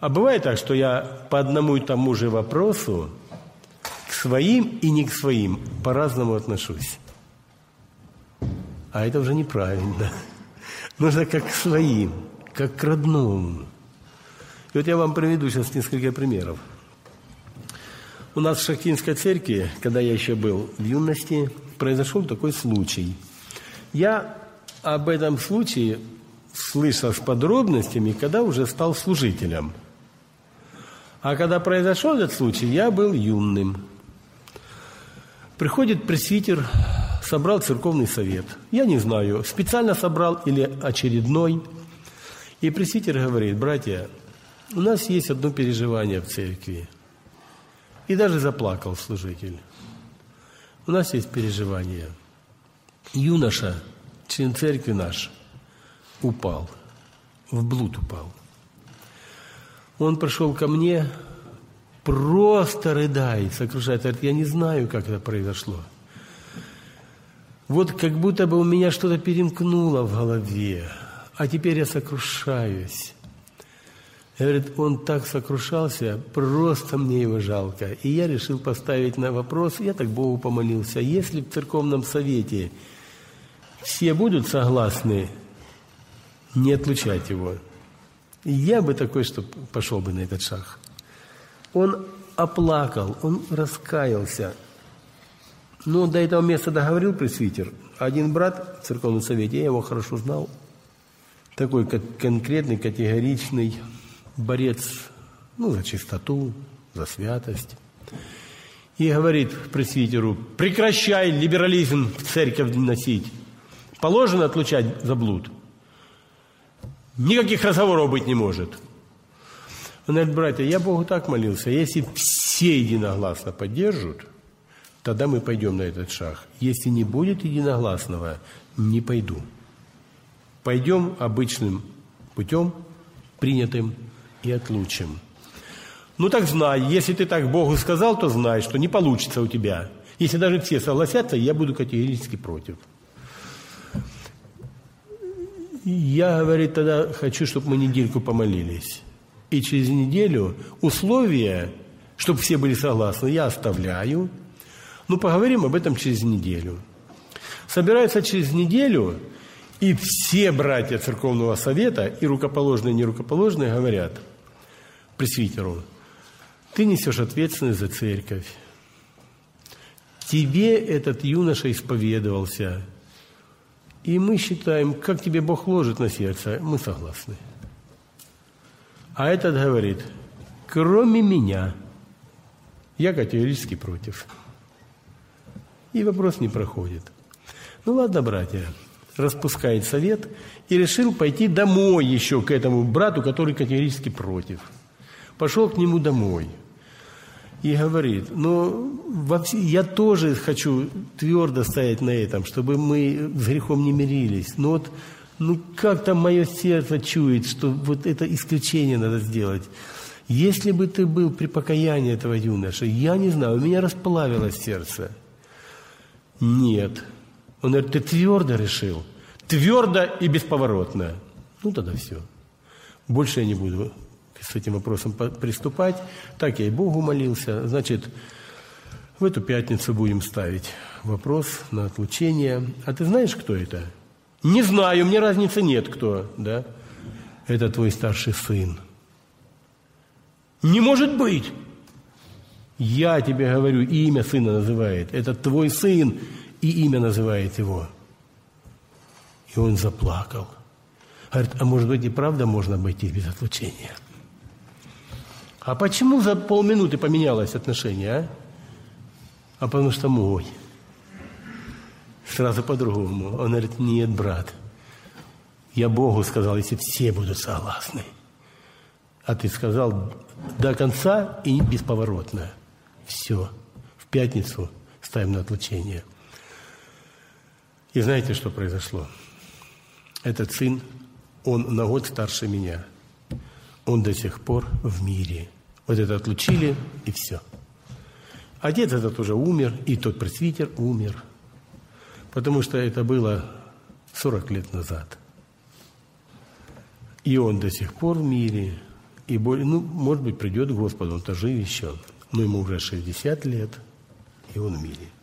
А бывает так, что я по одному и тому же вопросу к своим и не к своим по-разному отношусь. А это уже неправильно. Нужно как к своим, как к родному. И вот я вам приведу сейчас несколько примеров. У нас в Шахтинской церкви, когда я еще был в юности, произошел такой случай. Я об этом случае слышал с подробностями, когда уже стал служителем. А когда произошел этот случай, я был юным. Приходит пресвитер, собрал церковный совет. Я не знаю, специально собрал или очередной. И пресвитер говорит: братья, у нас есть одно переживание в церкви. И даже заплакал служитель. У нас есть переживание. Юноша, член церкви наш, упал, в блуд упал. Он пришел ко мне, просто рыдает, сокрушает, говорит: я не знаю, как это произошло. Вот как будто бы у меня что-то перемкнуло в голове, а теперь я сокрушаюсь. Говорит, он так сокрушался, просто мне его жалко. И я решил поставить на вопрос, я так Богу помолился: если в церковном совете все будут согласны не отлучать его, я бы такой, что пошел бы на этот шаг. Он оплакал, он раскаялся. Но до этого места договорил пресвитер. Один брат в церковном совете, я его хорошо знал, такой конкретный, категоричный борец, за чистоту, за святость. И говорит пресвитеру: прекращай либерализм в церковь носить. Положено отлучать за блуд. Никаких разговоров быть не может. Он говорит: братья, я Богу так молился, если все единогласно поддержат, тогда мы пойдем на этот шаг. Если не будет единогласного, не пойду. Пойдем обычным путем, принятым, и отлучим. Так знай, если ты так Богу сказал, то знай, что не получится у тебя. Если даже все согласятся, я буду категорически против. Я, говорит, тогда хочу, чтобы мы недельку помолились. И через неделю условия, чтобы все были согласны, я оставляю. Поговорим об этом через неделю. Собираются через неделю, и все братья церковного совета, и рукоположные, и нерукоположные, говорят пресвитеру: ты несешь ответственность за церковь. Тебе этот юноша исповедовался. И мы считаем, как тебе Бог ложит на сердце, мы согласны. А этот говорит: кроме меня, я категорически против. И вопрос не проходит. Ладно, братья, распускает совет и решил пойти домой еще к этому брату, который категорически против. Пошел к нему домой и говорит: я тоже хочу твердо стоять на этом, чтобы мы с грехом не мирились. Как-то мое сердце чует, что вот это исключение надо сделать. Если бы ты был при покаянии этого юноши, я не знаю, у меня расплавилось сердце. Нет. Он говорит: ты твердо решил, твердо и бесповоротно. Тогда все. Больше я не буду с этим вопросом приступать. Так я и Богу молился. Значит, в эту пятницу будем ставить вопрос на отлучение. А ты знаешь, кто это? Не знаю, мне разницы нет, кто. Да? Это твой старший сын. Не может быть! Я тебе говорю, имя сына называет. Это твой сын, и имя называет его. И он заплакал. Говорит: а может быть и правда можно обойтись без отлучения? А почему за полминуты поменялось отношение, а потому что мой. Сразу по-другому. Он говорит: нет, брат, я Богу сказал, если все будут согласны. А ты сказал до конца и бесповоротно. Все. В пятницу ставим на отлучение. И знаете, что произошло? Этот сын, он на год старше меня. Он до сих пор в мире. Вот это отлучили, и все. Отец этот уже умер, и тот пресвитер умер. Потому что это было 40 лет назад. И он до сих пор в мире. И, может быть, придет к Господу, он-то жив еще, но ему уже 60 лет, и он в мире.